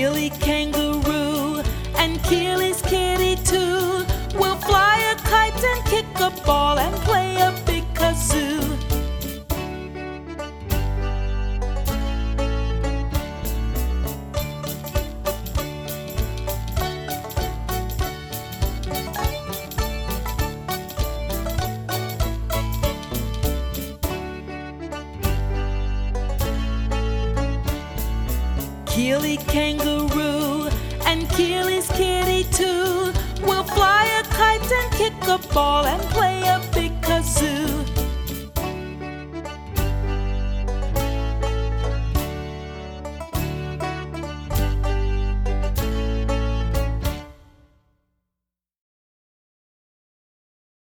Keely kangaroo and Keely's kitty too will fly a kite and kick a ball and play a big kazoo. Keely kangaroo and Keely's kitty too will fly a kite and kick a ball and play a big kazoo.